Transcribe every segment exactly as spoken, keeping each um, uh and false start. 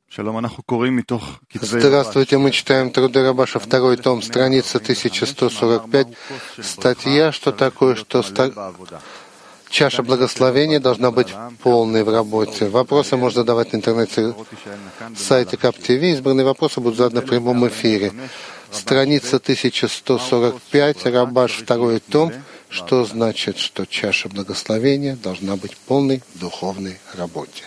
Здравствуйте, мы читаем труды Рабаша, второй том, страница тысяча сто сорок пять, статья «Что такое, что ста... чаша благословения должна быть полной в работе». Вопросы можно задавать на интернете сайте КАП ТВ. Избранные вопросы будут заданы в прямом эфире. Страница тысяча сто сорок пять, Рабаш, второй том. Что значит, что чаша благословения должна быть полной в духовной работе?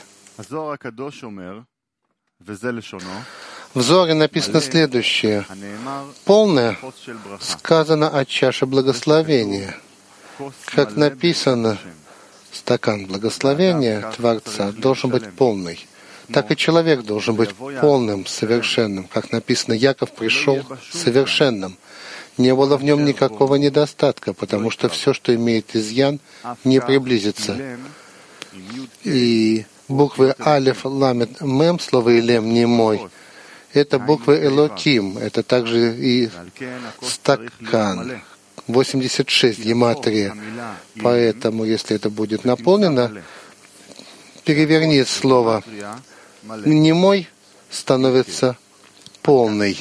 В Зоре написано следующее. Полное сказано о чаше благословения. Как написано, стакан благословения Творца должен быть полный. Так и человек должен быть полным, совершенным. Как написано, Яков пришел совершенным. Не было в нем никакого недостатка, потому что все, что имеет изъян, не приблизится. И буквы Алеф, Ламет, Мем, слово Илем, не мой, это буквы Элоким, это также и стакан. восемьдесят шесть гематрия. Поэтому, если это будет наполнено, переверни слово «не мой» становится полный.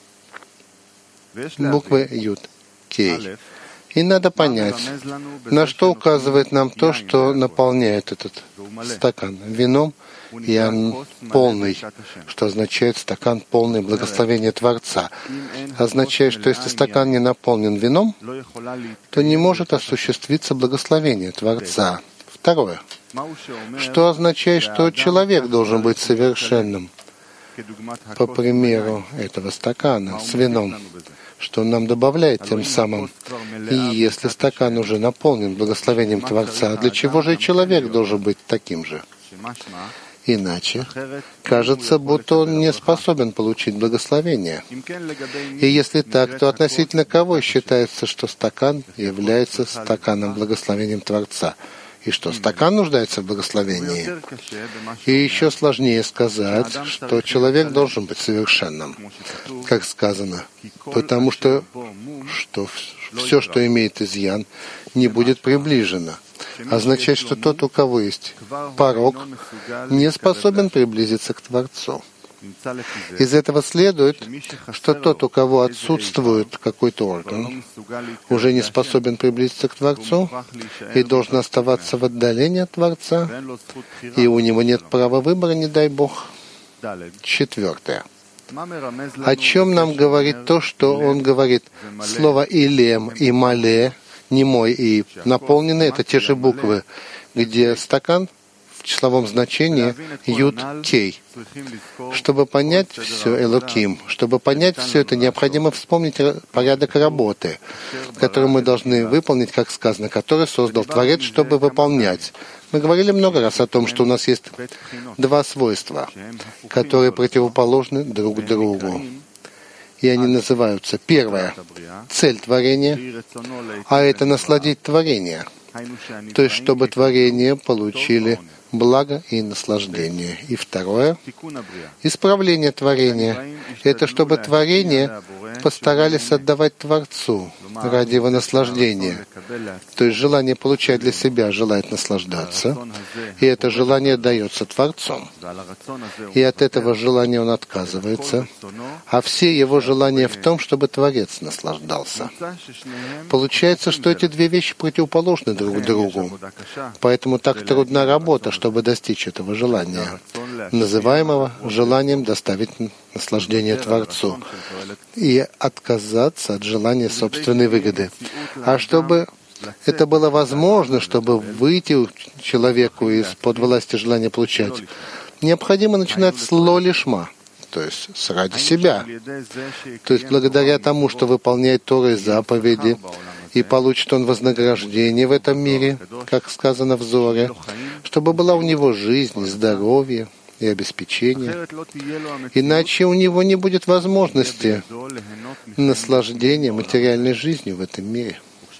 Буквы Юд, Кей. И надо понять, на что указывает нам то, что наполняет этот стакан вином, и он полный, что означает стакан полный благословения Творца. Означает, что если стакан не наполнен вином, то не может осуществиться благословение Творца. Второе. Что означает, что человек должен быть совершенным? По примеру этого стакана с вином, что он нам добавляет тем самым. И если стакан уже наполнен благословением Творца, для чего же и человек должен быть таким же? Иначе кажется, будто он не способен получить благословение. И если так, то относительно кого считается, что стакан является стаканом благословением Творца? И что стакан нуждается в благословении. И еще сложнее сказать, что человек должен быть совершенным, как сказано, потому что, что все, что имеет изъян, не будет приближено. Означает, что тот, у кого есть порок, не способен приблизиться к Творцу. Из этого следует, что тот, у кого отсутствует какой-то орган, уже не способен приблизиться к Творцу и должен оставаться в отдалении от Творца, и у него нет права выбора, не дай Бог. Четвертое. О чем нам говорит то, что он говорит? Слово «илем» и «мале», «немой» и «наполненный» — это те же буквы, где стакан в числовом значении Юд Кей. Чтобы понять все Элоким, чтобы понять все это, необходимо вспомнить порядок работы, который мы должны выполнить, как сказано, который создал Творец, чтобы выполнять. Мы говорили много раз о том, что у нас есть два свойства, которые противоположны друг другу. И они называются: первое — цель творения, а это насладить творение. То есть, чтобы творение получили благо и наслаждение. И второе — исправление творения. Это чтобы творение постарались отдавать Творцу ради его наслаждения. То есть желание получать для себя желает наслаждаться, и это желание дается Творцом. И от этого желания он отказывается, а все его желания в том, чтобы Творец наслаждался. Получается, что эти две вещи противоположны друг другу. Поэтому так трудна работа, чтобы достичь этого желания, называемого желанием доставить наслаждение Творцу, и отказаться от желания собственной выгоды. А чтобы это было возможно, чтобы выйти человеку из-под власти желания получать, необходимо начинать с ло-лишма, то есть с ради себя. То есть благодаря тому, что выполняет Тору и заповеди, и получит он вознаграждение в этом мире, как сказано в Зоре, чтобы была у него жизнь, здоровье и обеспечение. Иначе у него не будет возможности наслаждения материальной жизнью в этом мире.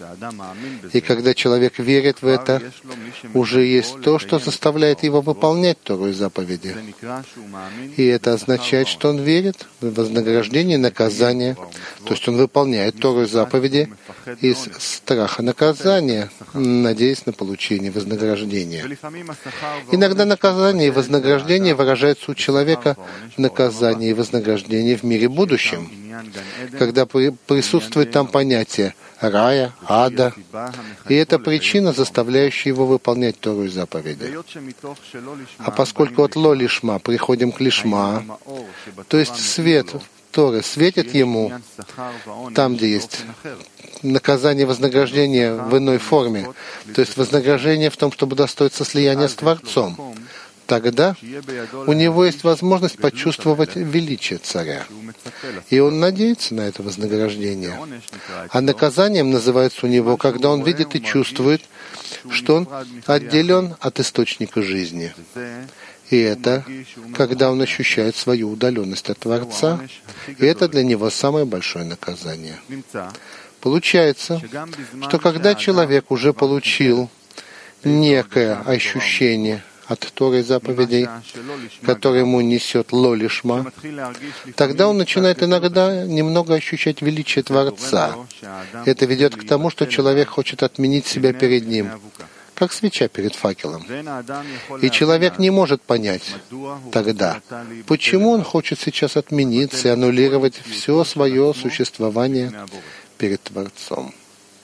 И когда человек верит в это, уже есть то, что заставляет его выполнять Тору и заповеди. И это означает, что он верит в вознаграждение и наказание. То есть он выполняет Тору и заповеди из страха наказания, надеясь на получение вознаграждения. Иногда наказание и вознаграждение выражаются у человека в наказании и вознаграждении в мире будущем, когда присутствует там понятие рая, ада, и это причина, заставляющая его выполнять Тору и заповеди. А поскольку от ло лишма приходим к лишма, то есть свет Торы светит ему там, где есть наказание, вознаграждение в иной форме, то есть вознаграждение в том, чтобы достоиться слияния с Творцом, тогда у него есть возможность почувствовать величие царя. И он надеется на это вознаграждение. А наказанием называется у него, когда он видит и чувствует, что он отделен от источника жизни. И это, когда он ощущает свою удаленность от Творца, и это для него самое большое наказание. Получается, что когда человек уже получил некое ощущение от Торы и заповедей, которые ему несет ло лишма, тогда он начинает иногда немного ощущать величие Творца. Это ведет к тому, что человек хочет отменить себя перед ним, как свеча перед факелом. И человек не может понять тогда, почему он хочет сейчас отмениться и аннулировать все свое существование перед Творцом.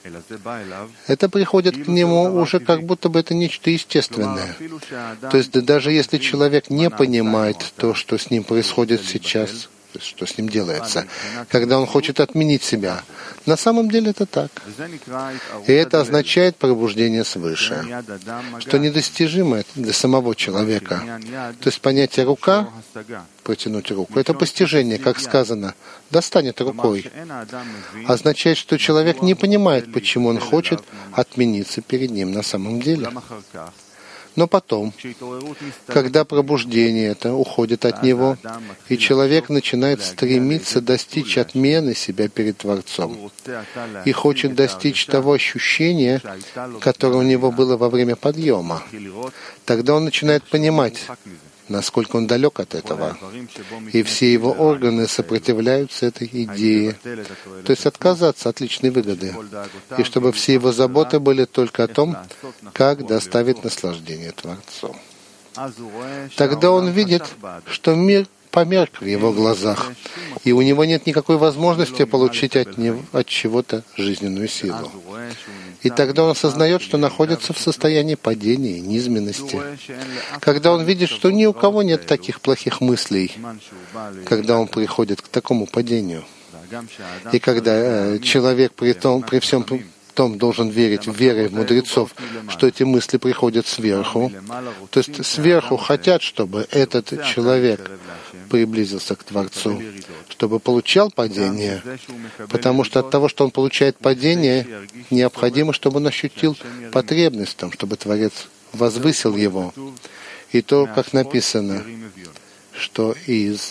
Это приходит к нему уже как будто бы это нечто естественное. То есть даже если человек не понимает то, что с ним происходит сейчас, что с ним делается, когда он хочет отменить себя, на самом деле это так. И это означает пробуждение свыше, что недостижимо для самого человека. То есть понятие «рука», протянуть руку, это постижение, как сказано, достанет рукой, означает, что человек не понимает, почему он хочет отмениться перед ним на самом деле. Но потом, когда пробуждение это уходит от него, и человек начинает стремиться достичь отмены себя перед Творцом и хочет достичь того ощущения, которое у него было во время подъема, тогда он начинает понимать, насколько он далек от этого. И все его органы сопротивляются этой идее, то есть отказаться от личной выгоды, и чтобы все его заботы были только о том, как доставить наслаждение Творцу. Тогда он видит, что мир померк в его глазах, и у него нет никакой возможности получить от него, от чего-то жизненную силу. И тогда он осознает, что находится в состоянии падения и низменности. Когда он видит, что ни у кого нет таких плохих мыслей, когда он приходит к такому падению. И когда э, человек при, том, при всем том должен верить в верой в мудрецов, что эти мысли приходят сверху, то есть сверху хотят, чтобы этот человек приблизился к Творцу, чтобы получал падение, потому что от того, что он получает падение, необходимо, чтобы он ощутил потребность в том, чтобы Творец возвысил его. И то, как написано, что из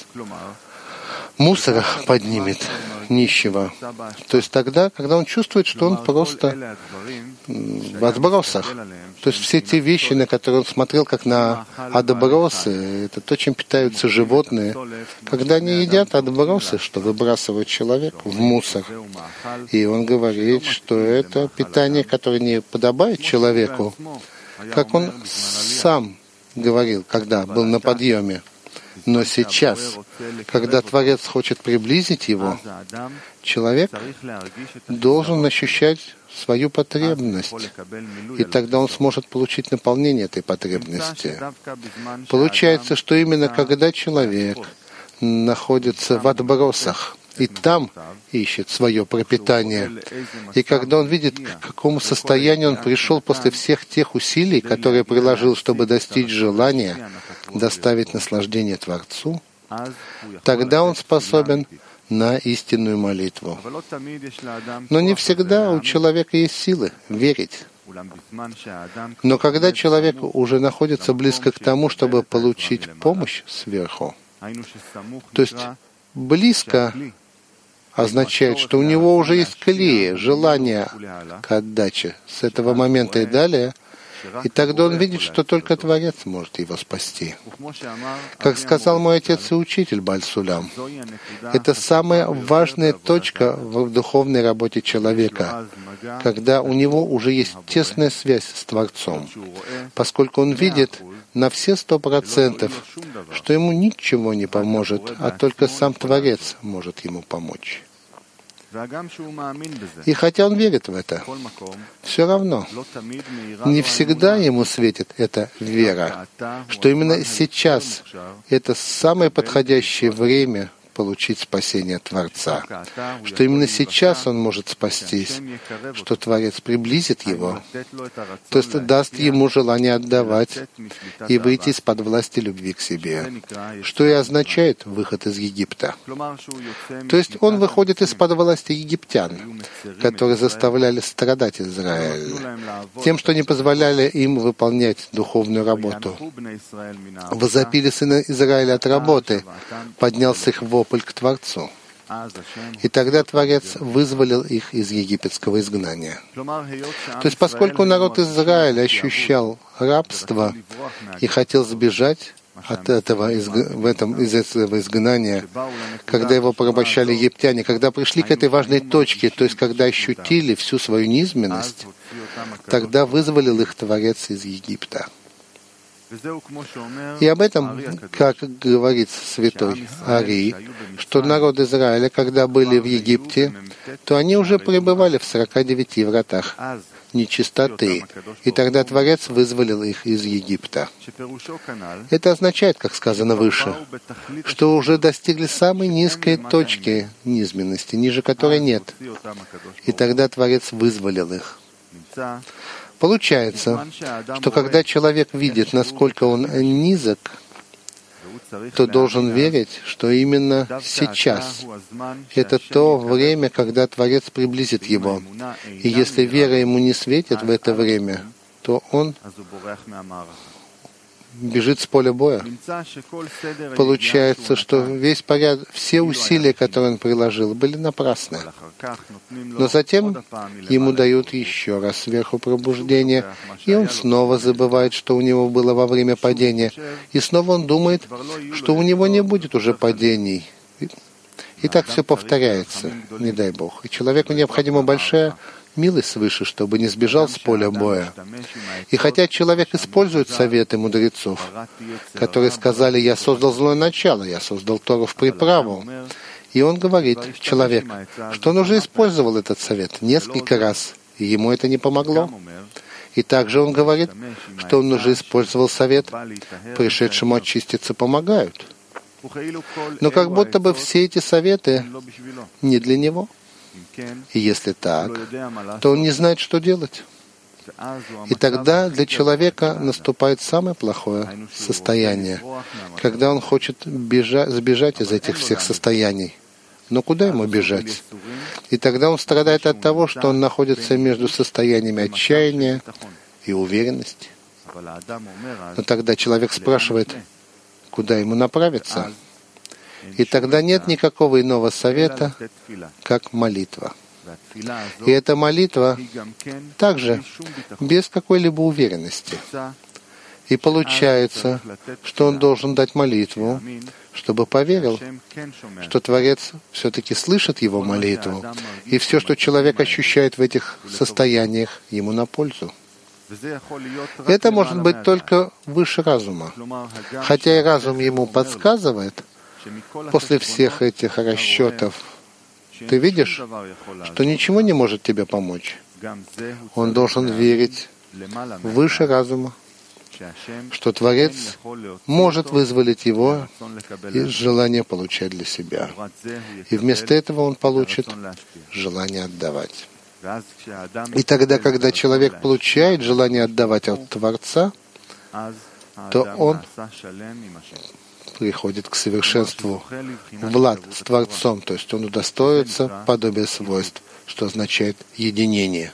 мусора поднимет нищего. То есть тогда, когда он чувствует, что он просто в отбросах. То есть все те вещи, на которые он смотрел как на отбросы, это то, чем питаются животные. Когда они едят отбросы, что выбрасывает человек в мусор. И он говорит, что это питание, которое не подобает человеку, как он сам говорил, когда был на подъеме. Но сейчас, когда Творец хочет приблизить его, человек должен ощущать свою потребность, и тогда он сможет получить наполнение этой потребности. Получается, что именно когда человек находится в отбросах, и там ищет свое пропитание. И когда он видит, к какому состоянию он пришел после всех тех усилий, которые приложил, чтобы достичь желания, доставить наслаждение Творцу, тогда он способен на истинную молитву. Но не всегда у человека есть силы верить. Но когда человек уже находится близко к тому, чтобы получить помощь сверху, то есть близко означает, что у него уже есть клея, желание к отдаче с этого момента и далее, и тогда он видит, что только Творец может его спасти. Как сказал мой отец и учитель Бааль Сулам, это самая важная точка в духовной работе человека, когда у него уже есть тесная связь с Творцом, поскольку он видит на все сто процентов, что ему ничего не поможет, а только сам Творец может ему помочь. И хотя он верит в это, все равно не всегда ему светит эта вера, что именно сейчас это самое подходящее время получить спасение Творца, что именно сейчас он может спастись, что Творец приблизит его, то есть даст ему желание отдавать и выйти из-под власти любви к себе, что и означает выход из Египта. То есть он выходит из-под власти египтян, которые заставляли страдать Израиль, тем, что не позволяли им выполнять духовную работу. Возопили сына Израиля от работы, поднялся их вопль к Творцу. И тогда Творец вызволил их из египетского изгнания. То есть, поскольку народ Израиля ощущал рабство и хотел сбежать от этого, в этом, из этого изгнания, когда его порабощали египтяне, когда пришли к этой важной точке, то есть когда ощутили всю свою низменность, тогда вызволил их Творец из Египта. И об этом, как говорит святой Арий, что народ Израиля, когда были в Египте, то они уже пребывали в сорока девяти вратах нечистоты, и тогда Творец вызволил их из Египта. Это означает, как сказано выше, что уже достигли самой низкой точки низменности, ниже которой нет, и тогда Творец вызволил их. Получается, что когда человек видит, насколько он низок, то должен верить, что именно сейчас это то время, когда Творец приблизит его. И если вера ему не светит в это время, то он бежит с поля боя. Получается, что весь порядок, все усилия, которые он приложил, были напрасны. Но затем ему дают еще раз сверху пробуждение, и он снова забывает, что у него было во время падения. И снова он думает, что у него не будет уже падений. И так все повторяется, не дай Бог. И человеку необходима большая милость свыше, чтобы не сбежал с поля боя. И хотя человек использует советы мудрецов, которые сказали: «Я создал злое начало, я создал Тору в приправу», и он говорит, человек, что он уже использовал этот совет несколько раз, и ему это не помогло. И также он говорит, что он уже использовал совет, пришедшему очиститься помогают. Но как будто бы все эти советы не для него. И если так, то он не знает, что делать. И тогда для человека наступает самое плохое состояние, когда он хочет бежать, сбежать из этих всех состояний. Но куда ему бежать? И тогда он страдает от того, что он находится между состояниями отчаяния и уверенности. Но тогда человек спрашивает, куда ему направиться? И тогда нет никакого иного совета, как молитва. И эта молитва также без какой-либо уверенности. И получается, что он должен дать молитву, чтобы поверил, что Творец все-таки слышит его молитву, и все, что человек ощущает в этих состояниях, ему на пользу. Это может быть только выше разума. Хотя и разум ему подсказывает, после всех этих расчетов, ты видишь, что ничего не может тебе помочь. Он должен верить выше разума, что Творец может вызволить его из желания получать для себя. И вместо этого он получит желание отдавать. И тогда, когда человек получает желание отдавать от Творца, то он приходит к совершенству влад с Творцом, то есть он удостоится подобия свойств, что означает единение.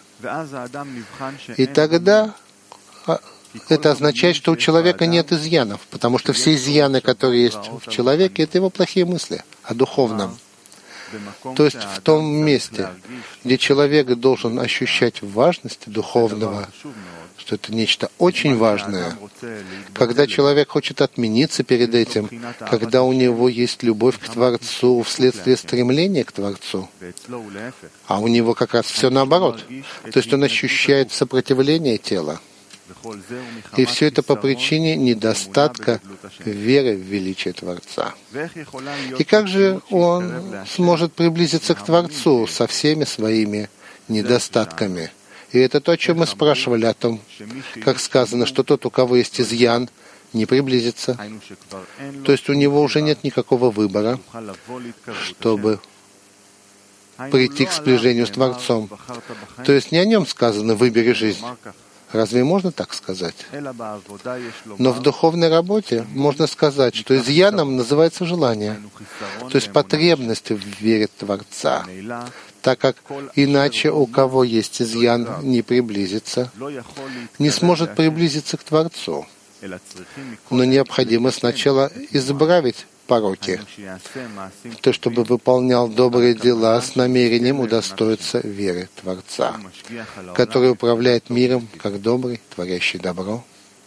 И тогда это означает, что у человека нет изъянов, потому что все изъяны, которые есть в человеке, это его плохие мысли о духовном. То есть в том месте, где человек должен ощущать важность духовного, что это нечто очень важное, когда человек хочет отмениться перед этим, когда у него есть любовь к Творцу вследствие стремления к Творцу, а у него как раз все наоборот, то есть он ощущает сопротивление тела. И все это по причине недостатка веры в величие Творца. И как же он сможет приблизиться к Творцу со всеми своими недостатками? И это то, о чем мы спрашивали, о том, как сказано, что тот, у кого есть изъян, не приблизится. То есть у него уже нет никакого выбора, чтобы прийти к сближению с Творцом. То есть не о нем сказано «выбери жизнь». Разве можно так сказать? Но в духовной работе можно сказать, что изъяном называется желание, то есть потребность в вере Творца, так как иначе у кого есть изъян не приблизится, не сможет приблизиться к Творцу. Но необходимо сначала избавить пороки, то, чтобы выполнял добрые дела с намерением удостоиться веры Творца, который управляет миром как добрый, творящий добро.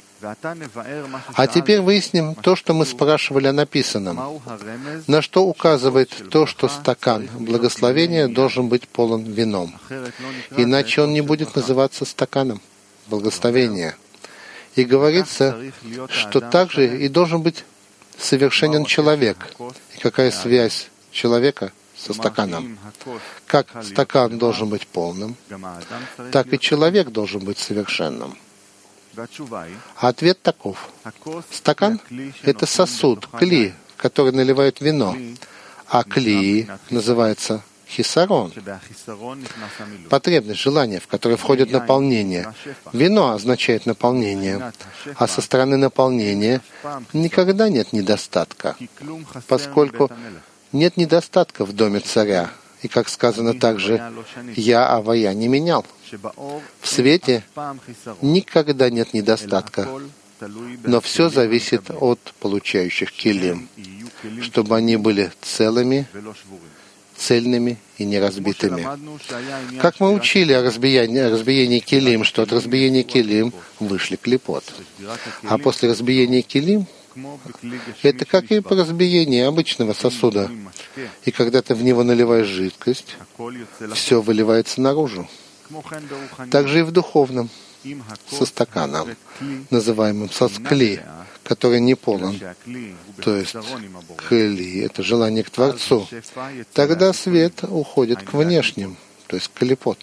А теперь выясним то, что мы спрашивали о написанном. На что указывает то, что стакан благословения должен быть полон вином. Иначе он не будет называться стаканом благословения. И говорится, что также и должен быть совершенен человек. И какая связь человека со стаканом? Как стакан должен быть полным, так и человек должен быть совершенным. А ответ таков. Стакан — это сосуд, кли, в который наливают вино, а кли называется хисарон, потребность, желание, в которое входит наполнение. Вино означает наполнение, а со стороны наполнения никогда нет недостатка, поскольку нет недостатка в доме царя. И, как сказано также, «Я Авая не менял». В свете никогда нет недостатка, но все зависит от получающих килим, чтобы они были целыми, цельными и неразбитыми. Как мы учили о разбиении, о разбиении килим, что от разбиения килим вышли клипот. А после разбиения килим это как и по разбиению обычного сосуда. И когда ты в него наливаешь жидкость, все выливается наружу. Также и в духовном, со стаканом, называемым соскли, который не полон. То есть кли — это желание к Творцу. Тогда свет уходит к внешним, то есть клипот.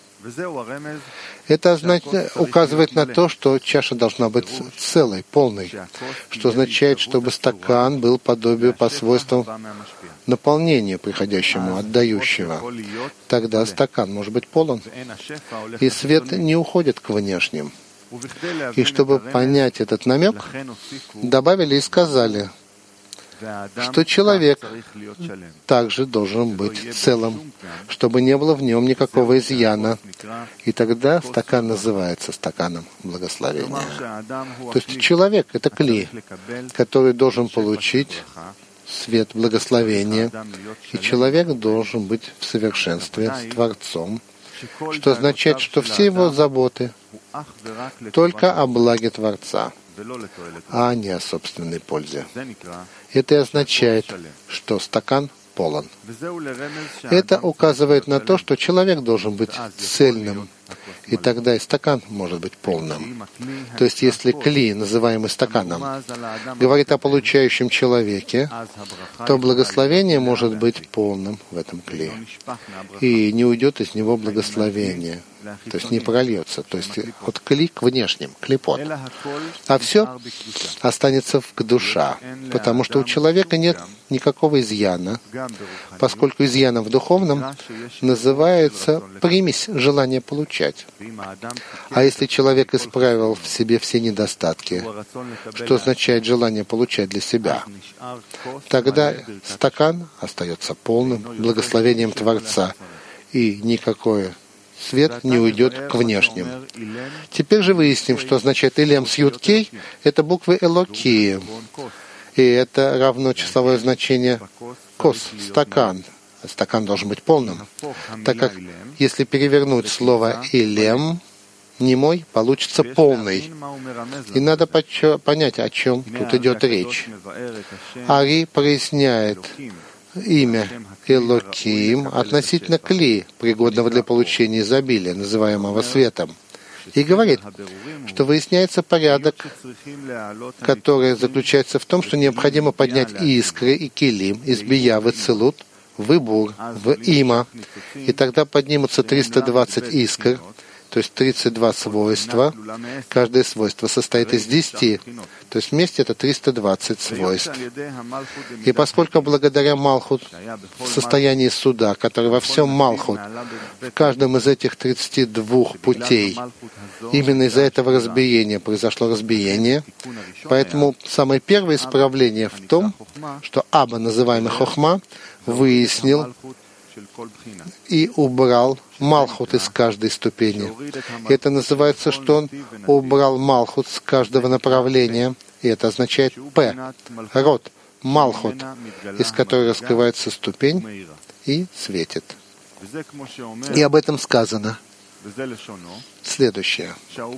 Это означает, указывает на то, что чаша должна быть целой, полной, что означает, чтобы стакан был подобию по свойствам наполнения приходящему, отдающего. Тогда стакан может быть полон, и свет не уходит к внешним. И чтобы понять этот намек, добавили и сказали, что человек также должен быть целым, чтобы не было в нем никакого изъяна. И тогда стакан называется стаканом благословения. То есть человек — это кли, который должен получить свет благословения, и человек должен быть в совершенстве с Творцом, что означает, что все его заботы только о благе Творца, а не о собственной пользе. Это и означает, что стакан полон. Это указывает на то, что человек должен быть цельным, и тогда и стакан может быть полным. То есть, если кли, называемый стаканом, говорит о получающем человеке, то благословение может быть полным в этом кли. И не уйдет из него благословение, то есть не прольется, то есть от кли к внешним, клипот. А все останется к душа, потому что у человека нет никакого изъяна, поскольку изъяном в духовном называется примесь желания получать. А если человек исправил в себе все недостатки, что означает желание получать для себя, тогда стакан остается полным благословением Творца, и никакой свет не уйдет к внешним. Теперь же выясним, что означает Илем с Юткей — это буквы Элоки, и это равно числовое значение кос, стакан. стакан должен быть полным. Так как если перевернуть слово «илем», немой, получится полный. И надо понять, о чем тут идет речь. Ари проясняет имя Элоким относительно кли, пригодного для получения изобилия, называемого светом. И говорит, что выясняется порядок, который заключается в том, что необходимо поднять и искры, и килим из бия в целут, в ибур, в има, и тогда поднимутся триста двадцать искр, то есть тридцать два свойства. Каждое свойство состоит из десяти, то есть вместе это триста двадцать свойств. И поскольку благодаря Малхут в состоянии суда, который во всем Малхут, в каждом из этих тридцати двух путей, именно из-за этого разбиения произошло разбиение, поэтому самое первое исправление в том, что Аба, называемый Хохма, выяснил и убрал Малхут из каждой ступени. Это называется, что он убрал Малхут с каждого направления, и это означает П, род, Малхут, из которой раскрывается ступень и светит. И об этом сказано. Следующее.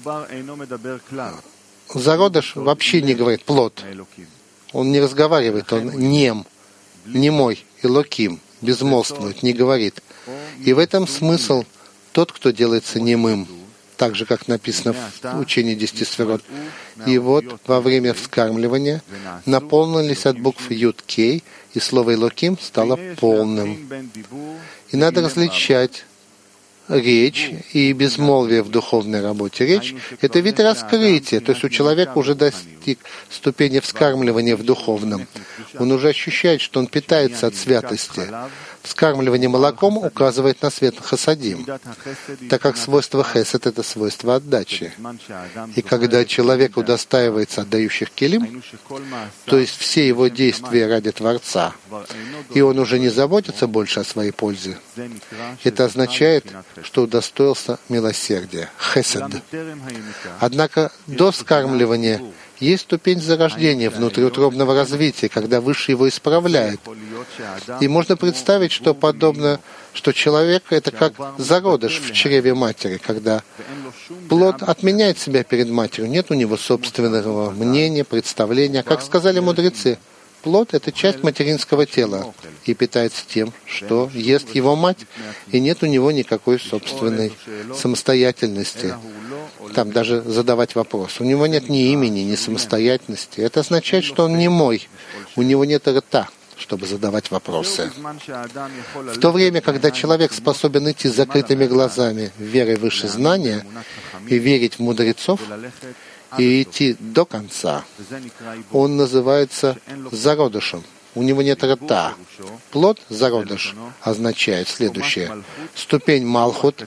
Зародыш вообще не говорит плод. Он не разговаривает, он нем, немой, элоким, безмолвствует, не говорит. И в этом смысл тот, кто делается немым, так же, как написано в учении десяти сферот. И вот во время вскармливания наполнились от букв Юд Кей, и слово Элоким стало полным. И надо различать речь и безмолвие в духовной работе. Речь — это вид раскрытия, то есть у человека уже достиг ступени вскармливания в духовном. Он уже ощущает, что он питается от святости. Вскармливание молоком указывает на свет хасадим, так как свойство хесед — это свойство отдачи. И когда человек удостаивается отдающих келим, то есть все его действия ради Творца, и он уже не заботится больше о своей пользе, это означает, что удостоился милосердия, хесед. Однако до вскармливания есть ступень зарождения, внутриутробного развития, когда Выше его исправляет. И можно представить, что подобно, что человек — это как зародыш в чреве матери, когда плод отменяет себя перед матерью, нет у него собственного мнения, представления. Как сказали мудрецы, плод — это часть материнского тела и питается тем, что ест его мать, и нет у него никакой собственной самостоятельности. Там даже задавать вопрос. У него нет ни имени, ни самостоятельности. Это означает, что он немой. У него нет рта, чтобы задавать вопросы. В то время, когда человек способен идти с закрытыми глазами, верой выше знания, и верить в мудрецов, и идти до конца, он называется зародышем. У него нет рта. Плод, зародыш, означает следующее. Ступень Малхут,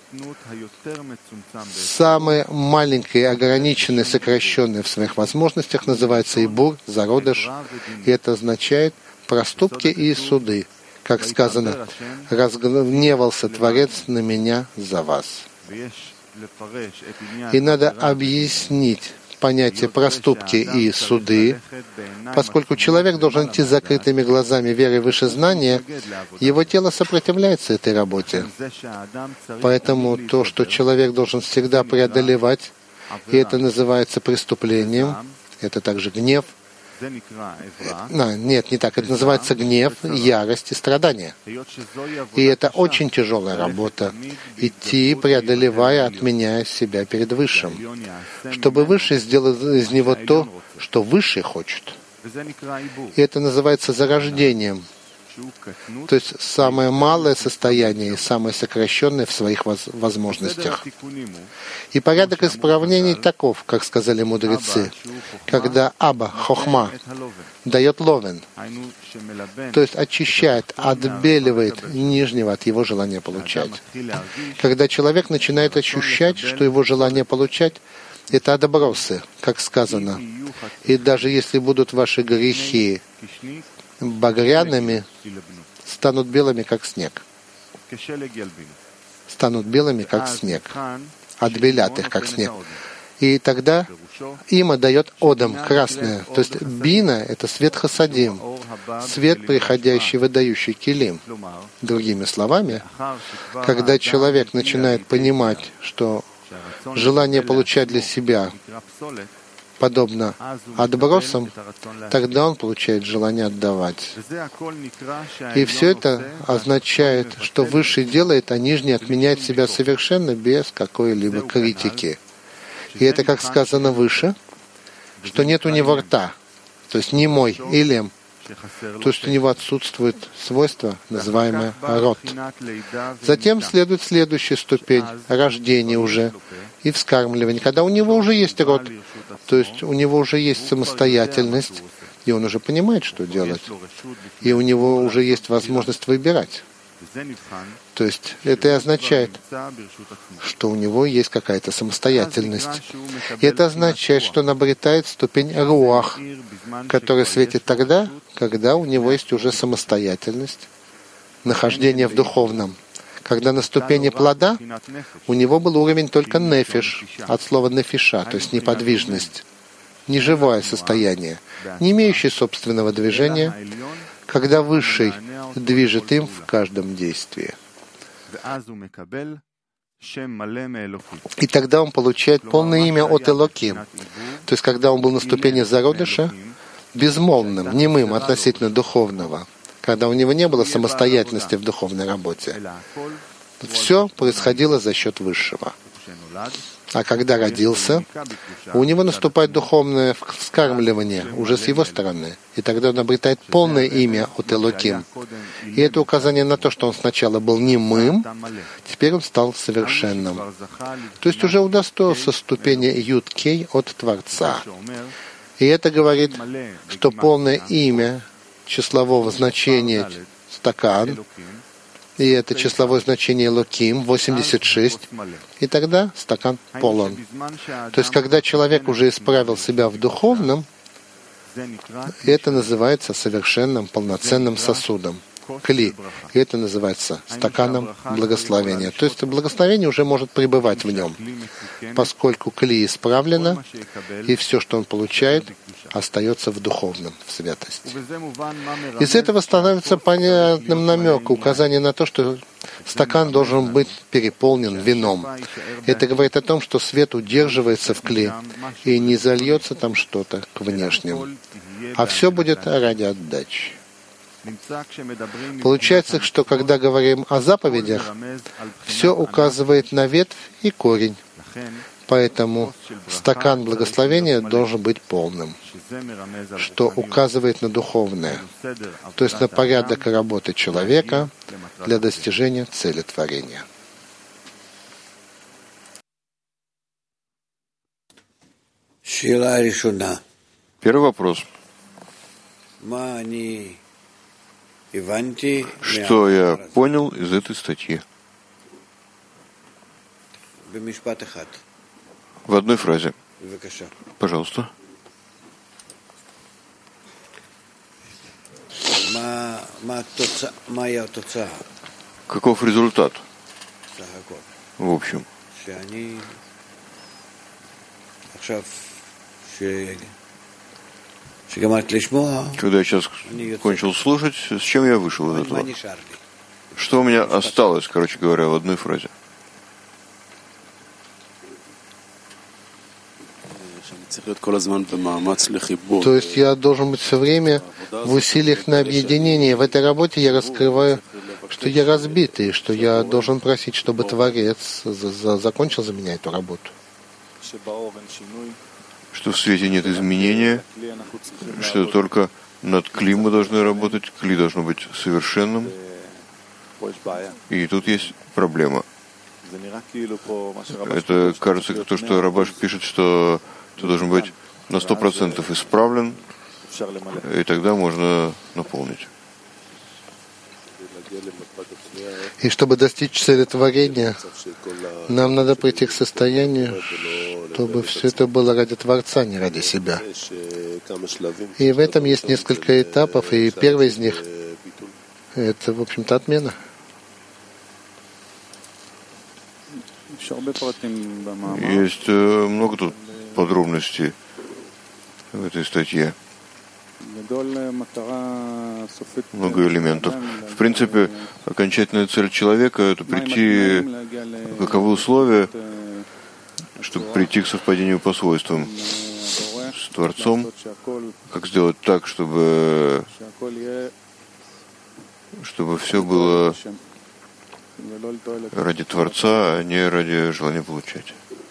самая маленькая, ограниченная, сокращенная в своих возможностях, называется Ибур, зародыш, и это означает проступки и суды. Как сказано, разгневался Творец на меня за вас. И надо объяснить понятие проступки и суды, поскольку человек должен идти с закрытыми глазами верой выше знания, его тело сопротивляется этой работе. Поэтому то, что человек должен всегда преодолевать, и это называется преступлением, это также гнев. А, нет, не так. Это называется гнев, ярость и страдание. И это очень тяжелая работа. Идти, преодолевая, отменяя себя перед Высшим, чтобы Высший сделал из него то, что Высший хочет. И это называется зарождением. То есть самое малое состояние и самое сокращенное в своих возможностях. И порядок исправлений таков, как сказали мудрецы, когда Аба, Хохма, дает ловен, то есть очищает, отбеливает нижнего от его желания получать. Когда человек начинает ощущать, что его желание получать — это отбросы, как сказано. И даже если будут ваши грехи багряными, станут белыми, как снег. Станут белыми, как снег. Отбелят их, как снег. И тогда има дает одам, красное. То есть бина — это свет хасадим. свет, приходящий, выдающий килим. Другими словами, когда человек начинает понимать, что желание получать для себя подобно отбросам, тогда он получает желание отдавать. И все это означает, что Высший делает, а Нижний отменяет себя совершенно без какой-либо критики. И это, как сказано выше, что нет у него рта, то есть немой, илем, то есть у него отсутствует свойство, называемое рот. Затем следует следующая ступень — рождение уже и вскармливание, когда у него уже есть рот, то есть у него уже есть самостоятельность, и он уже понимает, что делать, и у него уже есть возможность выбирать. То есть это и означает, что у него есть какая-то самостоятельность. И это означает, что он обретает ступень руах, которая светит тогда, когда у него есть уже самостоятельность, нахождение в духовном. Когда на ступени плода у него был уровень только нефиш, от слова нефиша, то есть неподвижность, неживое состояние, не имеющее собственного движения, когда Высший движет им в каждом действии. И тогда он получает полное имя от Элоким. То есть, когда он был на ступени зародыша, безмолвным, немым относительно духовного, когда у него не было самостоятельности в духовной работе, все происходило за счет Высшего. А когда родился, у него наступает духовное вскармливание уже с его стороны. И тогда он обретает полное имя от Элоким. И это указание на то, что он сначала был немым, теперь он стал совершенным. То есть уже удостоился ступени Юд-Кей от Творца. И это говорит, что полное имя числового значения стакан, и это числовое значение Элоким, восемьдесят шесть, и тогда стакан полон. То есть, когда человек уже исправил себя в духовном, это называется совершенным, полноценным сосудом. Кли. И это называется стаканом благословения. То есть благословение уже может пребывать в нем, поскольку кли исправлено, и все, что он получает, остается в духовном, в святости. Из этого становится понятным намек, указание на то, что стакан должен быть переполнен вином. Это говорит о том, что свет удерживается в кли и не зальется там что-то к внешнему, а все будет ради отдачи. Получается, что когда говорим о заповедях, все указывает на ветвь и корень. Поэтому стакан благословения должен быть полным, что указывает на духовное, то есть на порядок работы человека для достижения цели творения. Первый вопрос. Что я понял из этой статьи? В одной фразе. Пожалуйста. Каков результат? В общем. Когда я сейчас кончил слушать, с чем я вышел из этого? Что у меня осталось, короче говоря, в одной фразе? То есть я должен быть все время в усилиях на объединение. В этой работе я раскрываю, что я разбитый, что я должен просить, чтобы Творец за- за- закончил за меня эту работу. Что в свете нет изменения, что только над кли мы должны работать, кли должно быть совершенным, и тут есть проблема. Это кажется, как то, что Рабаш пишет, что ты должен быть на сто процентов исправлен, и тогда можно наполнить. И чтобы достичь цели творения, нам надо прийти к состоянию, чтобы все это было ради Творца, не ради себя. И в этом есть несколько этапов, и первый из них — это, в общем-то, отмена. Есть э, много тут подробностей в этой статье. много элементов. В принципе, окончательная цель человека — это прийти, каковы условия, чтобы прийти к совпадению по свойствам с Творцом, как сделать так, чтобы, чтобы все было ради Творца, а не ради желания получать.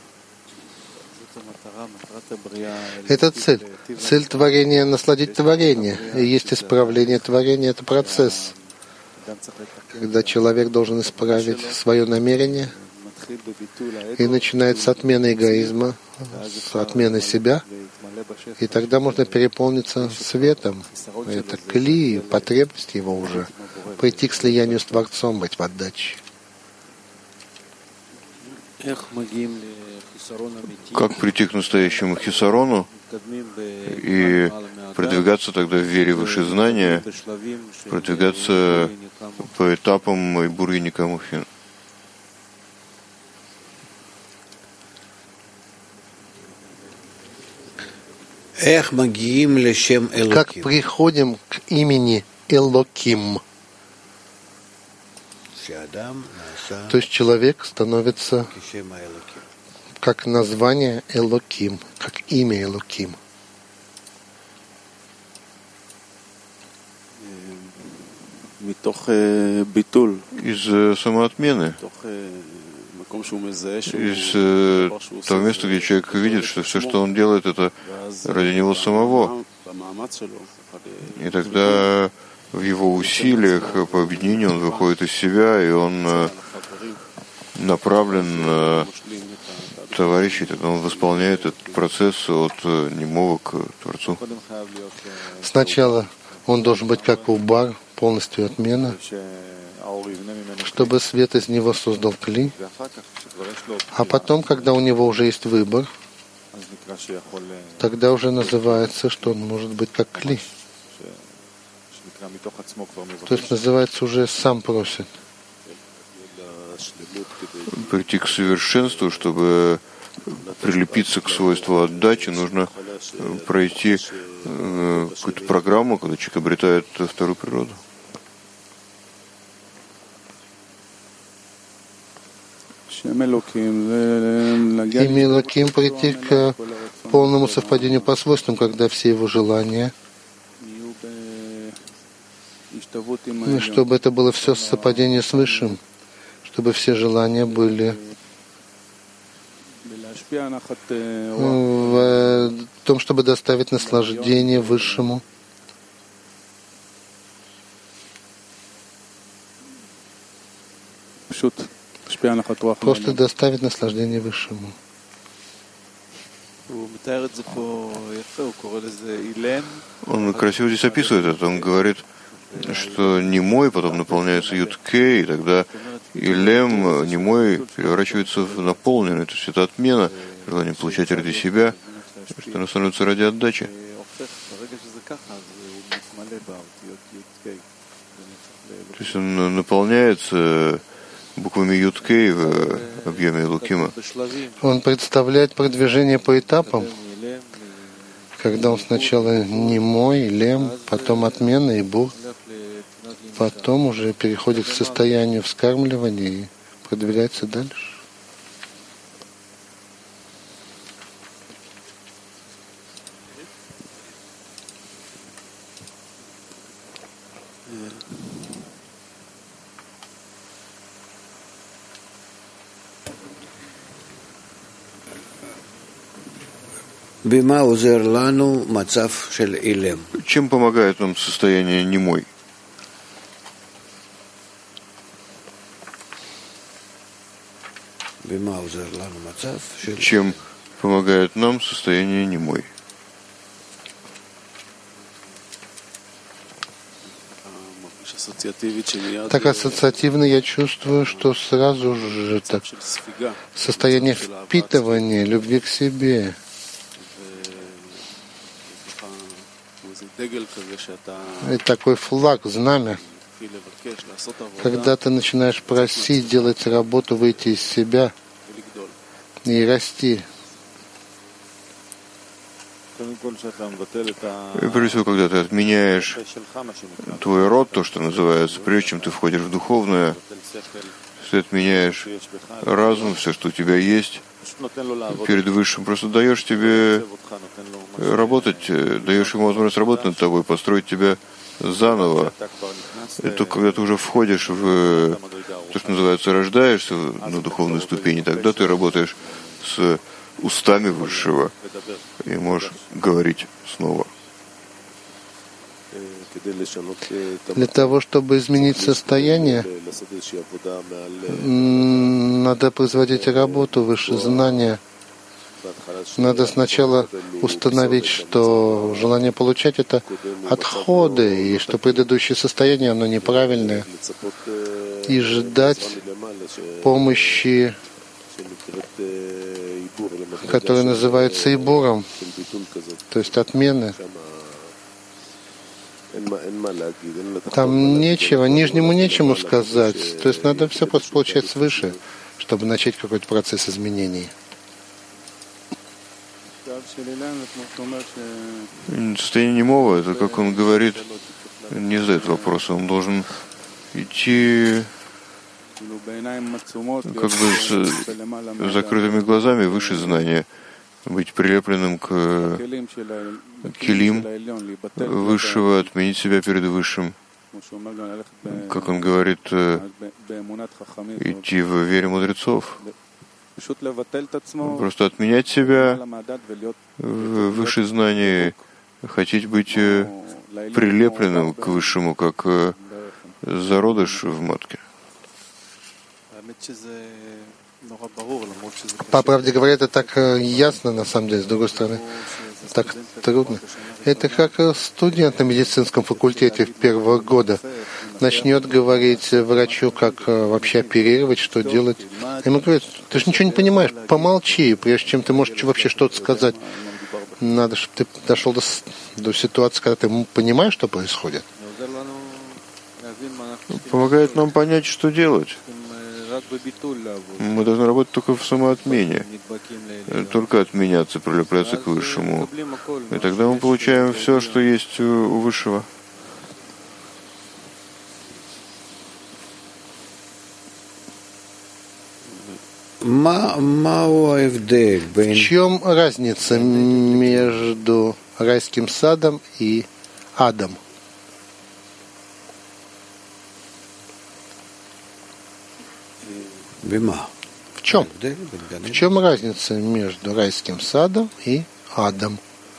Это цель. Цель творения — насладить творение. И есть исправление творения — это процесс, когда человек должен исправить свое намерение, и начинает с отмены эгоизма, с отмены себя, и тогда можно переполниться светом. Это кли, потребность его уже, прийти к слиянию с Творцом, быть в отдаче. Как прийти к настоящему хисарону и продвигаться тогда в вере выше знания, продвигаться по этапам Майбур Яника Мухин? Как приходим к имени Элоким? То есть человек становится как название Элоким, как имя Элоким. Из самоотмены, из того места, где человек видит, что все, что он делает, это ради него самого. И тогда в его усилиях по объединению он выходит из себя, и он направлен на товарищей, тогда он восполняет этот процесс от немого к Творцу. Сначала он должен быть как убар, полностью отмена, чтобы свет из него создал кли, а потом, когда у него уже есть выбор, тогда уже называется, что он может быть как кли. То есть называется уже сам просит. Прийти к совершенству, чтобы прилепиться к свойству отдачи, нужно пройти э, какую-то программу, когда человек обретает вторую природу. Имя Элоким прийти к полному совпадению по свойствам, когда все его желания, чтобы это было все совпадение с Высшим, чтобы все желания были в том, чтобы доставить наслаждение Высшему. Просто доставить наслаждение Высшему. Он красиво здесь описывает это. Он говорит, что немой потом наполняется ют-кей, и тогда илем, немой, переворачивается в наполненный. То есть это отмена, желание получать ради себя, что оно становится ради отдачи. То есть он наполняется буквами ют-кей в объеме Элокима. Он представляет продвижение по этапам, когда он сначала немой, лем, потом отмена и бур, потом уже переходит к состоянию вскармливания и продвигается дальше. Чем помогает нам состояние немой? Чем помогает нам состояние немой? Так ассоциативно я чувствую, что сразу же так состояние впитывания, любви к себе. И такой флаг, знамя, когда ты начинаешь просить, делать работу, выйти из себя и расти. И прежде всего, когда ты отменяешь твой род, то, что называется, прежде чем ты входишь в духовное, ты отменяешь разум, все, что у тебя есть, перед Высшим, просто даешь тебе работать, даешь ему возможность работать над тобой, построить тебя заново. И только когда ты уже входишь в то, что называется, рождаешься на духовной ступени, тогда ты работаешь с устами Высшего и можешь говорить снова. Для того, чтобы изменить состояние, надо производить работу выше знания. Надо сначала установить, что желание получать — это отходы, и что предыдущее состояние, оно неправильное, и ждать помощи, которая называется ибуром, то есть отмены. Там нечего, нижнему нечему сказать. То есть надо все просто получать свыше, чтобы начать какой-то процесс изменений. Состояние немого, это, как он говорит, не задает вопроса. Он должен идти как бы с закрытыми глазами выше знания, быть прилепленным к килим высшего, отменить себя перед Высшим. Как он говорит, идти в вере мудрецов. Просто отменять себя в высшее знание, хотеть быть прилепленным к Высшему, как зародыш в матке. По правде говоря, это так ясно, на самом деле, с другой стороны, так трудно. Это как студент на медицинском факультете первого года начнет говорить врачу, как вообще оперировать, что делать. Ему говорят: ты же ничего не понимаешь, помолчи, прежде чем ты можешь вообще что-то сказать. Надо, чтобы ты дошел до, до ситуации, когда ты понимаешь, что происходит. Помогает нам понять, что делать. Мы должны работать только в самоотмене, только отменяться, прилепляться к Высшему. И тогда мы получаем все, что есть у Высшего. В чем разница между райским садом и адом? В чем? В чем разница между райским садом и адом?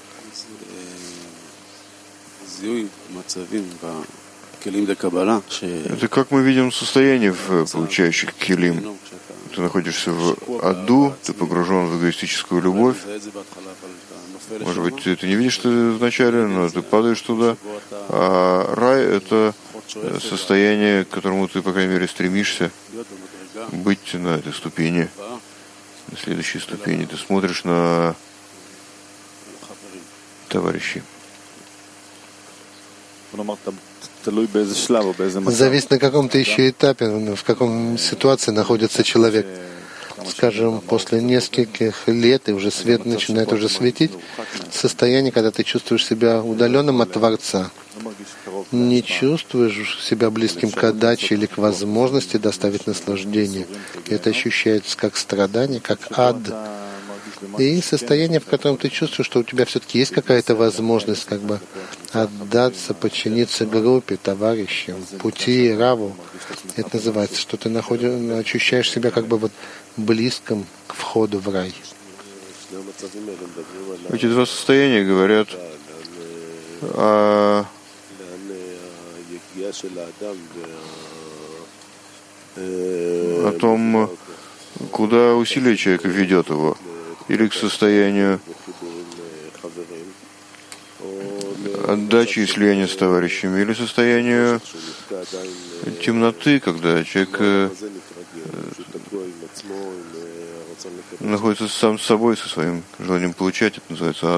Это как мы видим состояние в получающих килим. Ты находишься в аду, ты погружен в эгоистическую любовь. Может быть, ты не видишь это вначале, но ты падаешь туда. А рай — это состояние, к которому ты, по крайней мере, стремишься быть на этой ступени, на следующей ступени. Ты смотришь на товарищей. Зависит, на каком-то еще этапе, в каком ситуации находится человек. Скажем, после нескольких лет, и уже свет начинает уже светить, состояние, когда ты чувствуешь себя удаленным от Творца, не чувствуешь себя близким к отдаче или к возможности доставить наслаждение. Это ощущается как страдание, как ад. И состояние, в котором ты чувствуешь, что у тебя все-таки есть какая-то возможность как бы отдаться, подчиниться группе, товарищам, пути, раву. Это называется, что ты находишь, ощущаешь себя как бы вот близким к входу в рай. Эти два состояния говорят о, о том, куда усилие человека ведет его. Или к состоянию отдачи и слияния с товарищами, или состоянию темноты, когда человек находится сам с собой, со своим желанием получать. Это называется ад.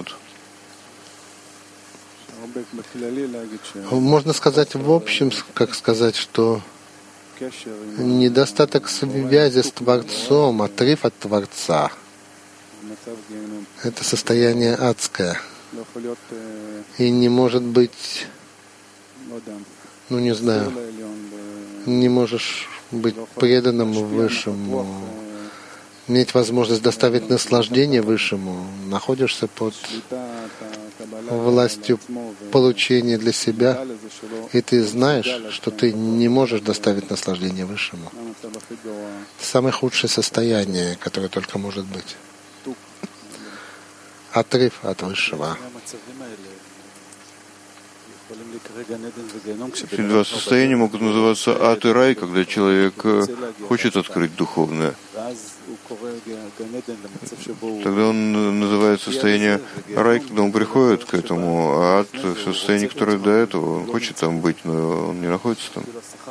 Можно сказать в общем, как сказать, что недостаток связи с Творцом, отрыв от Творца — это состояние адское. И не может быть, ну не знаю, не можешь быть преданным Высшему, иметь возможность доставить наслаждение Высшему, находишься под властью получения для себя, и ты знаешь, что ты не можешь доставить наслаждение Высшему. Самое худшее состояние, которое только может быть. Отрыв от Высшего. Эти два состояния могут называться ад и рай, когда человек хочет открыть духовное. Тогда он называет состояние рай, когда он приходит к этому, а ад — все состояние, которое до этого, он хочет там быть, но он не находится там.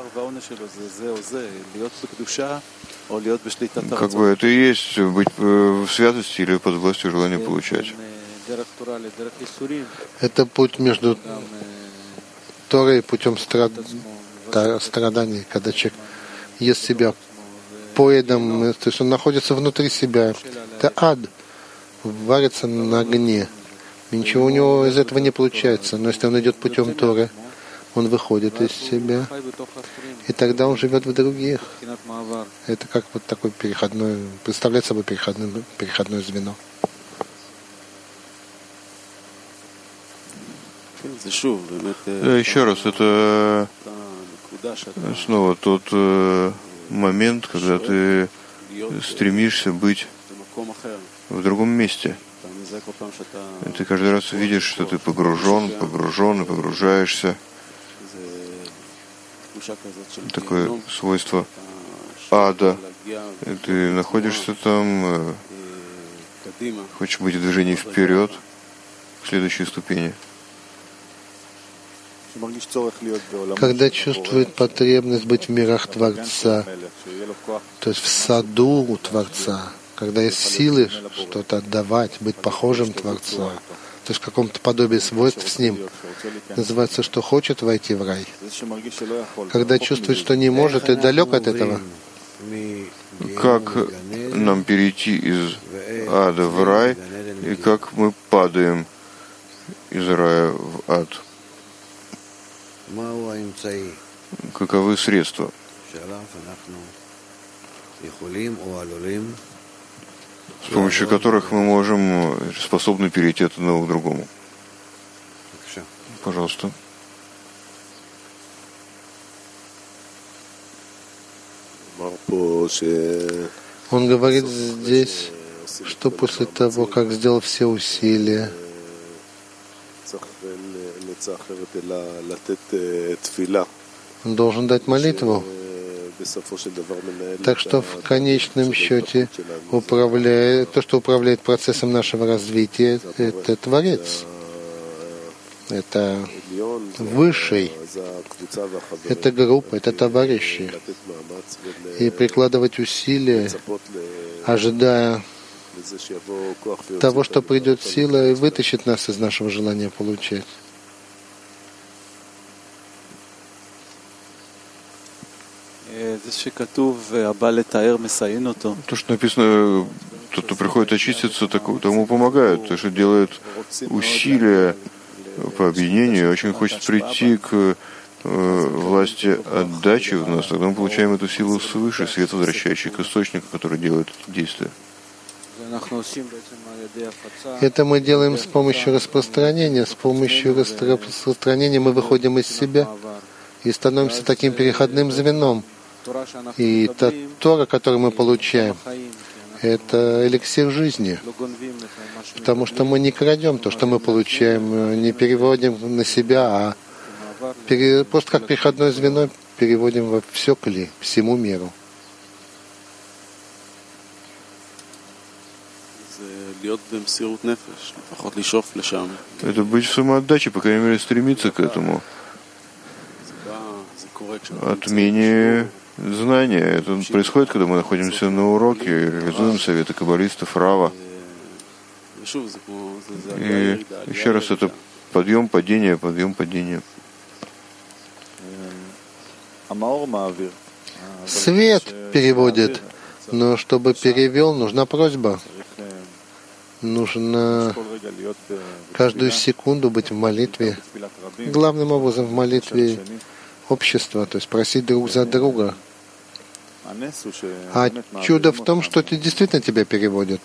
Как бы это и есть быть в святости или под властью желания получать. Это путь между Торой и путем страд... страданий, когда человек ест себя поедом, то есть он находится внутри себя. Это ад, варится на огне. Ничего у него из этого не получается. Но если он идет путем Торы, он выходит из себя, и тогда он живет в других. Это как вот такой переходной, представляет собой переходное, переходное звено. Да, еще раз, это снова тот э, момент, когда ты стремишься быть в другом месте. И ты каждый раз видишь, что ты погружен, погружен и погружаешься. Такое свойство ада. И ты находишься там, э, хочешь быть в движении вперед, к следующей ступени. Когда чувствует потребность быть в мирах Творца, то есть в саду у Творца, когда есть силы что-то отдавать, быть похожим Творцу, то есть в каком-то подобии свойств с Ним, называется, что хочет войти в рай. Когда чувствует, что не может и далек от этого. Как нам перейти из ада в рай, и как мы падаем из рая в ад? Каковы средства, с помощью которых мы можем, способны перейти от одного к другому? Пожалуйста. Он говорит здесь, что после того, как сделал все усилия, он должен дать молитву. Так что в конечном счете управляет, то, что управляет процессом нашего развития, это Творец. Это Высший. Это группа, это товарищи. И прикладывать усилия, ожидая того, что придет сила и вытащит нас из нашего желания получать. То, что написано, тот, кто приходит очиститься, тому помогают, то, что делает усилия по объединению, очень хочет прийти к э, власти отдачи в нас, тогда мы получаем эту силу свыше, свет, возвращающий к источнику, который делает это действие. Это мы делаем с помощью распространения. С помощью распространения мы выходим из себя и становимся таким переходным звеном. И та Тора, которую мы получаем, это эликсир жизни. Потому что мы не крадем то, что мы получаем, не переводим на себя, а пере... просто как переходное звено переводим во все кли, всему миру. Это быть в самоотдаче, по крайней мере, стремиться к этому. Отмене знания. Это происходит, когда мы находимся на уроке, реализуем советы каббалистов, Рава. И еще раз, это подъем, падение, подъем, падение. Свет переводит, но чтобы перевел, нужна просьба. нужно каждую секунду быть в молитве, главным образом в молитве общества, то есть просить друг за друга. А чудо в том, что это действительно тебя переводит.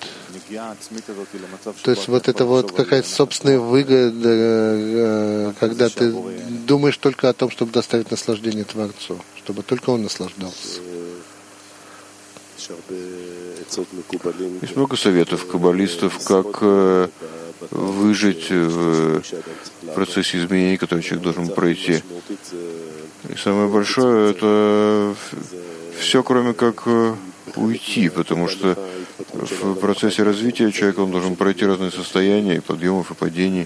То есть вот это вот какая-то собственная выгода, когда ты думаешь только о том, чтобы доставить наслаждение Творцу, чтобы только он наслаждался. Есть много советов каббалистов, как выжить в процессе изменений, который человек должен пройти. И самое большое — это все, кроме как уйти, потому что в процессе развития человека он должен пройти разные состояния, и подъемов, и падений.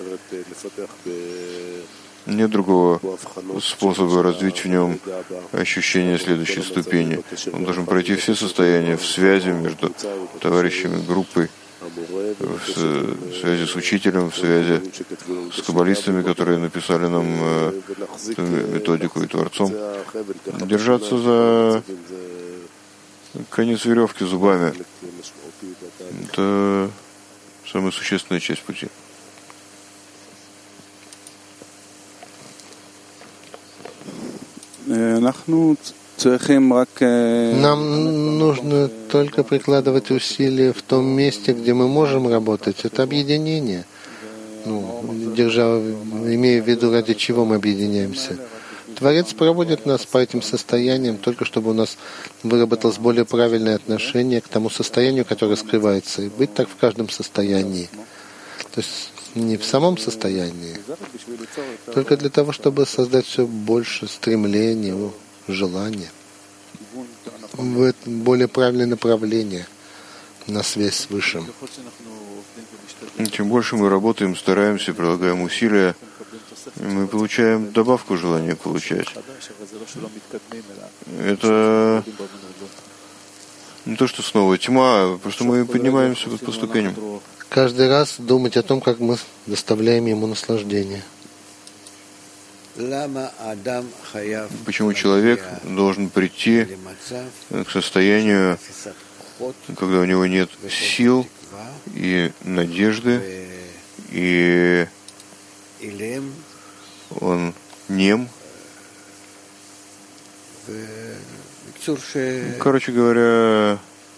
Нет другого способа развить в нем ощущение следующей ступени. Он должен пройти все состояния в связи между товарищами, группой, в связи с учителем, в связи с каббалистами, которые написали нам методику, и Творцом. Держаться за конец веревки зубами — это самая существенная часть пути. Нам нужно только прикладывать усилия в том месте, где мы можем работать. Это объединение. Ну, держа, имея в виду, ради чего мы объединяемся. Творец проводит нас по этим состояниям, только чтобы у нас выработалось более правильное отношение к тому состоянию, которое скрывается, и быть так в каждом состоянии. То есть не в самом состоянии, только для того, чтобы создать все больше стремления, желания, в это более правильное направление на связь с Высшим. Чем больше мы работаем, стараемся, прилагаем усилия, мы получаем добавку желания получать. Это не то, что снова тьма, просто мы поднимаемся по ступеням. Каждый раз думать о том, как мы доставляем ему наслаждение. Почему человек должен прийти к состоянию, когда у него нет сил и надежды, и он нем? Короче говоря,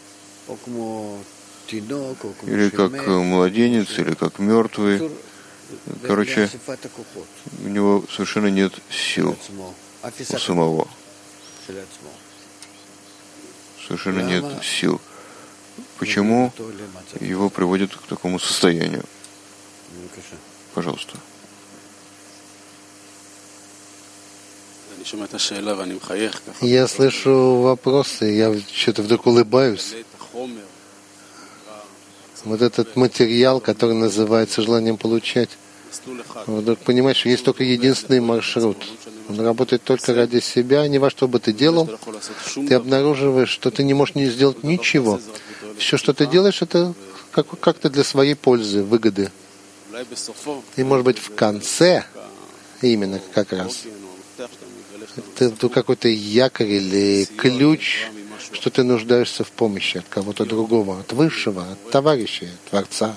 или как младенец, или как мертвый. Короче, у него совершенно нет сил у самого. Совершенно нет сил. Почему его приводят к такому состоянию? Пожалуйста. Я слышу вопросы, я что-то вдруг улыбаюсь. Вот этот материал, который называется желанием получать, вдруг понимаешь, что есть только единственный маршрут. Он работает только ради себя, не во что бы ты делал. Ты обнаруживаешь, что ты не можешь не сделать ничего. Все, что ты делаешь, это как- как-то для своей пользы, выгоды. И, может быть, в конце, именно как раз, это какой-то якорь или ключ, что ты нуждаешься в помощи от кого-то другого, от Высшего, от товарища, Творца.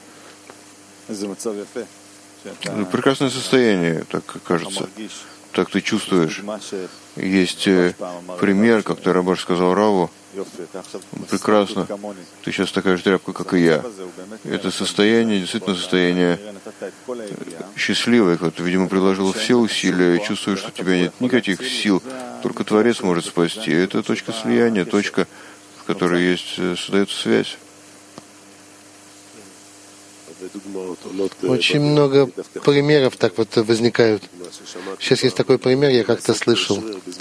Ну, прекрасное состояние, так кажется. Так ты чувствуешь. Есть пример, как ты, Рабаш, сказал Раву. Прекрасно. Ты сейчас такая же тряпка, как и я. Это состояние, действительно состояние счастливое. Вот, видимо, приложил все усилия, и чувствуешь, что у тебя нет никаких сил. Только Творец может спасти. Это точка слияния, точка, в которой есть, создается связь. Очень много примеров так вот возникают. Сейчас есть такой пример, я как-то слышал.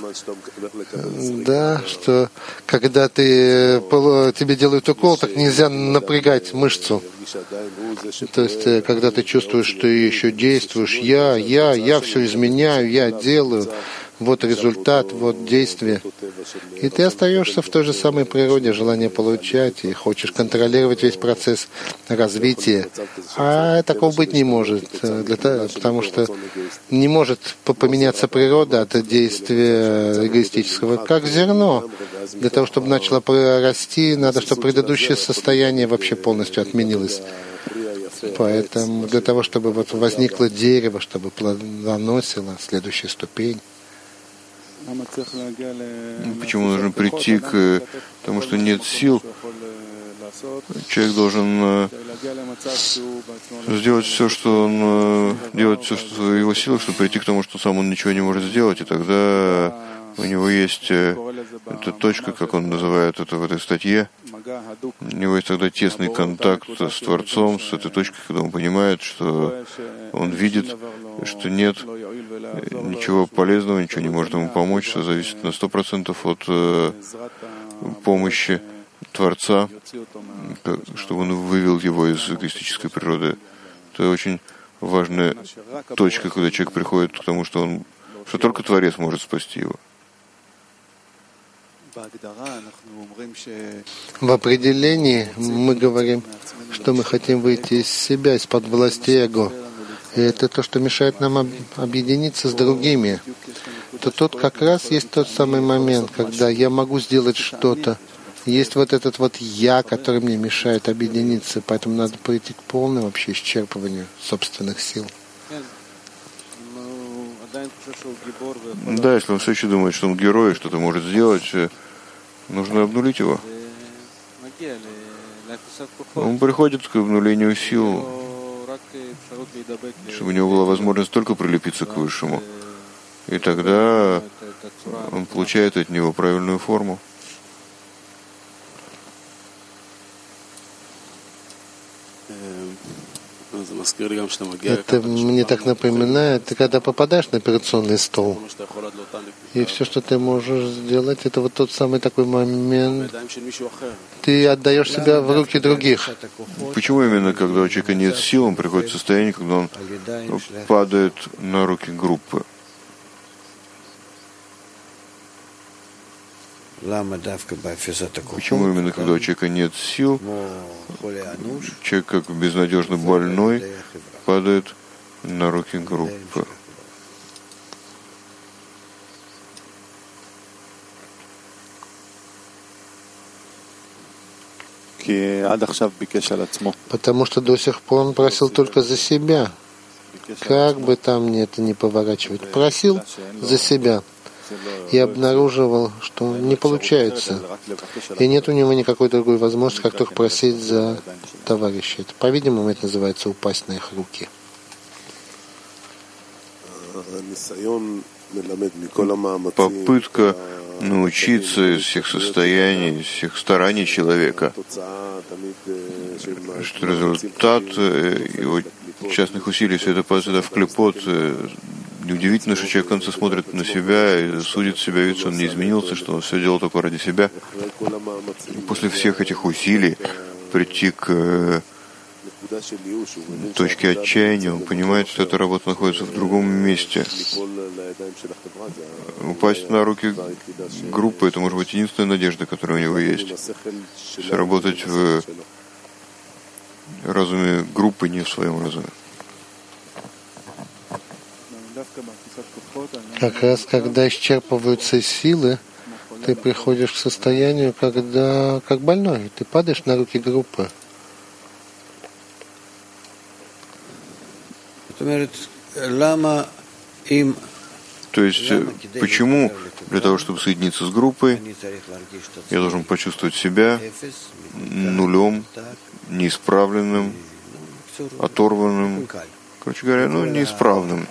Да, что когда ты, тебе делают укол, так нельзя напрягать мышцу. То есть, когда ты чувствуешь, что ты еще действуешь, я, я, я все изменяю, я делаю, вот результат, вот действие. И ты остаешься в той же самой природе желания получать и хочешь контролировать весь процесс развития. А такого быть не может, для того, потому что не может поменяться природа от действия эгоистического, как зерно. Для того, чтобы начало расти, надо, чтобы предыдущее состояние вообще полностью отменилось. Поэтому для того, чтобы вот возникло дерево, чтобы плодоносило, следующая ступень. Почему нужно прийти к тому, что нет сил? Человек должен сделать все, что он делает, все, что в его силах, чтобы прийти к тому, что сам он ничего не может сделать, и тогда у него есть эта точка, как он называет это в этой статье, у него есть тогда тесный контакт с Творцом, с этой точкой, когда он понимает, что он видит, что нет ничего полезного, ничего не может ему помочь, все зависит на сто процентов от помощи Творца, чтобы он вывел его из эгоистической природы. Это очень важная точка, когда человек приходит к тому, что он, что только Творец может спасти его. В определении мы говорим, что мы хотим выйти из себя, из-под власти эго. И это то, что мешает нам объединиться с другими. То тут как раз есть тот самый момент, когда я могу сделать что-то. Есть вот этот вот «я», который мне мешает объединиться, поэтому надо прийти к полному вообще исчерпыванию собственных сил. Да, если он все еще думает, что он герой, что-то может сделать, нужно обнулить его. Он приходит к обнулению сил, чтобы у него была возможность только прилепиться к Высшему. И тогда он получает от него правильную форму. Это мне так напоминает, ты когда попадаешь на операционный стол, и все, что ты можешь сделать, это вот тот самый такой момент, ты отдаешь себя в руки других. Почему именно, когда у человека нет сил, он приходит в состояние, когда он падает на руки группы? Почему именно, когда у человека нет сил, человек, как безнадежно больной, падает на руки группы? Потому что до сих пор он просил только за себя. Как бы там ни это ни поворачивать. Просил за себя. И обнаруживал, что не получается. И нет у него никакой другой возможности, как только просить за товарища. Это, по-видимому, это называется упасть на их руки. Попытка научиться из всех состояний, из всех стараний человека, что результат его частных усилий, все это падает в клепот. Неудивительно, что человек в конце смотрит на себя и судит себя, видит, что он не изменился, что он все делал только ради себя. И после всех этих усилий прийти к точке отчаяния, он понимает, что эта работа находится в другом месте. Упасть на руки группы — это может быть единственная надежда, которая у него есть. Работать в разуме группы, не в своем разуме. Как раз когда исчерпываются силы, ты приходишь к состоянию, когда как больной, ты падаешь на руки группы. То есть, почему для того, чтобы соединиться с группой, я должен почувствовать себя нулем, неисправленным, оторванным, короче говоря, ну, неисправным.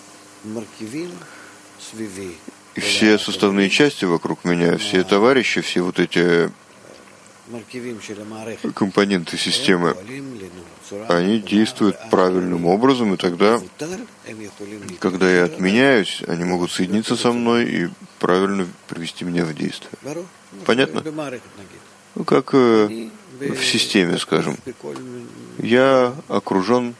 И все составные части вокруг меня, все товарищи, все вот эти компоненты системы, они действуют правильным образом, и тогда, когда я отменяюсь, они могут соединиться со мной и правильно привести меня в действие. Понятно? Ну, как э, в системе, скажем. Я окружен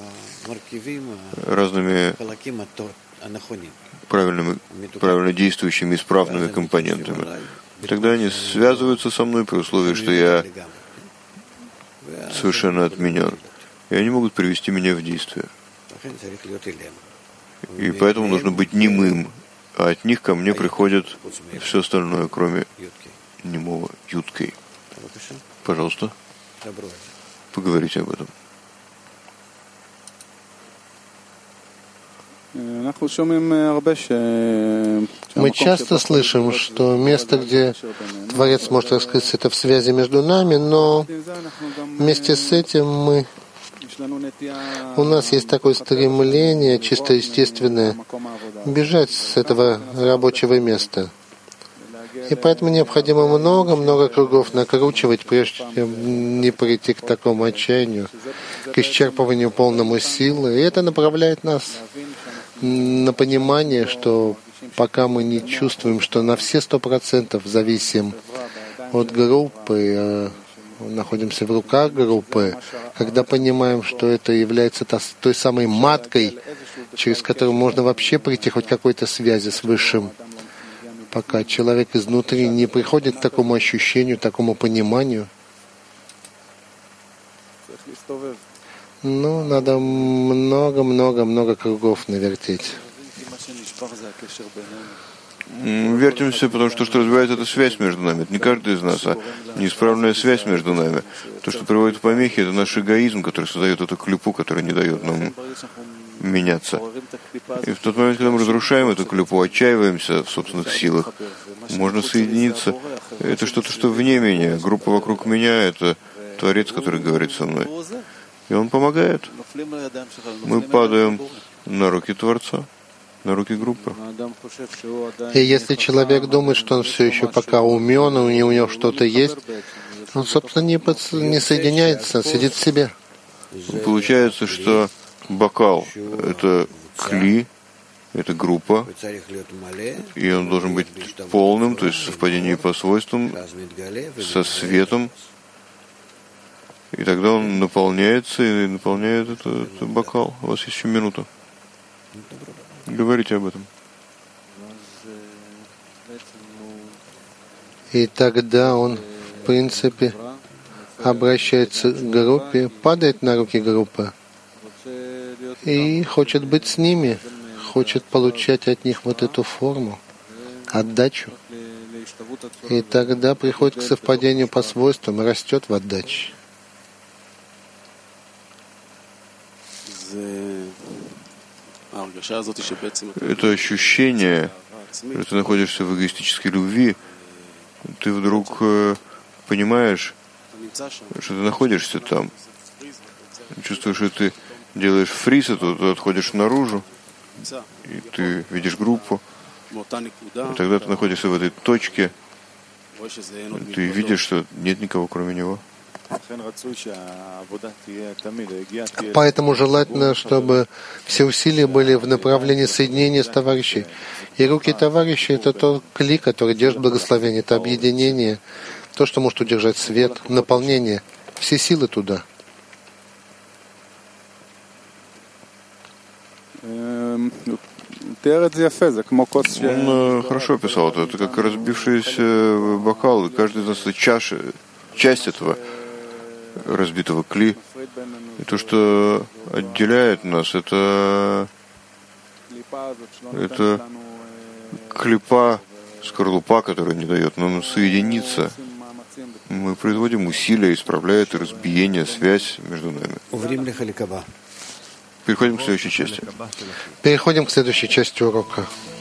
разными правильными, правильно действующими, исправными компонентами. Тогда они связываются со мной при условии, что я совершенно отменен. И они могут привести меня в действие. И поэтому нужно быть немым. А от них ко мне приходит все остальное, кроме немого юткей. Пожалуйста, поговорите об этом. Мы часто слышим, что место, где Творец может раскрыться, это в связи между нами, но вместе с этим мы, у нас есть такое стремление, чисто естественное, бежать с этого рабочего места. И поэтому необходимо много-много кругов накручивать, прежде чем не прийти к такому отчаянию, к исчерпыванию полному силы. И это направляет нас на понимание, что пока мы не чувствуем, что на все сто процентов зависим от группы, находимся в руках группы, когда понимаем, что это является той самой маткой, через которую можно вообще прийти хоть к какой-то связи с Высшим, пока человек изнутри не приходит к такому ощущению, такому пониманию, ну, надо много-много-много кругов навертеть. Вертимся, потому что то, что развивается, это связь между нами. Это не каждый из нас, а неисправная связь между нами. То, что приводит к помехе, это наш эгоизм, который создает эту клипу, которая не дает нам меняться. И в тот момент, когда мы разрушаем эту клипу, отчаиваемся в собственных силах, можно соединиться. Это что-то, что вне меня. Группа вокруг меня — это Творец, который говорит со мной. И он помогает. Мы падаем на руки Творца, на руки группы. И если человек думает, что он все еще пока умен, и у него что-то есть, он, собственно, не, под... не соединяется, сидит в себе. Получается, что бокал — это кли, это группа, и он должен быть полным, то есть в совпадении по свойствам, со светом, и тогда он наполняется и наполняет этот, этот бокал. У вас есть еще минута. Говорите об этом. И тогда он, в принципе, обращается к группе, падает на руки группы и хочет быть с ними, хочет получать от них вот эту форму, отдачу. И тогда приходит к совпадению по свойствам и растет в отдаче. Это ощущение, что ты находишься в эгоистической любви, ты вдруг э, понимаешь, что ты находишься там, чувствуешь, что ты делаешь фриз, а то ты отходишь наружу, и ты видишь группу, и тогда ты находишься в этой точке, ты видишь, что нет никого, кроме него. Поэтому желательно, чтобы все усилия были в направлении соединения с товарищей. И руки товарищей — это тот клей, который держит благословение, это объединение, то, что может удержать свет, наполнение, все силы туда. Он хорошо описал это. Это как разбившийся бокал, и каждый из нас — это чаша, часть этого разбитого кли. И то, что отделяет нас, это, это клипа, скорлупа, которая не дает нам соединиться. Мы производим усилия, исправляя это разбиение, связь между нами. Переходим к следующей части. Переходим к следующей части урока.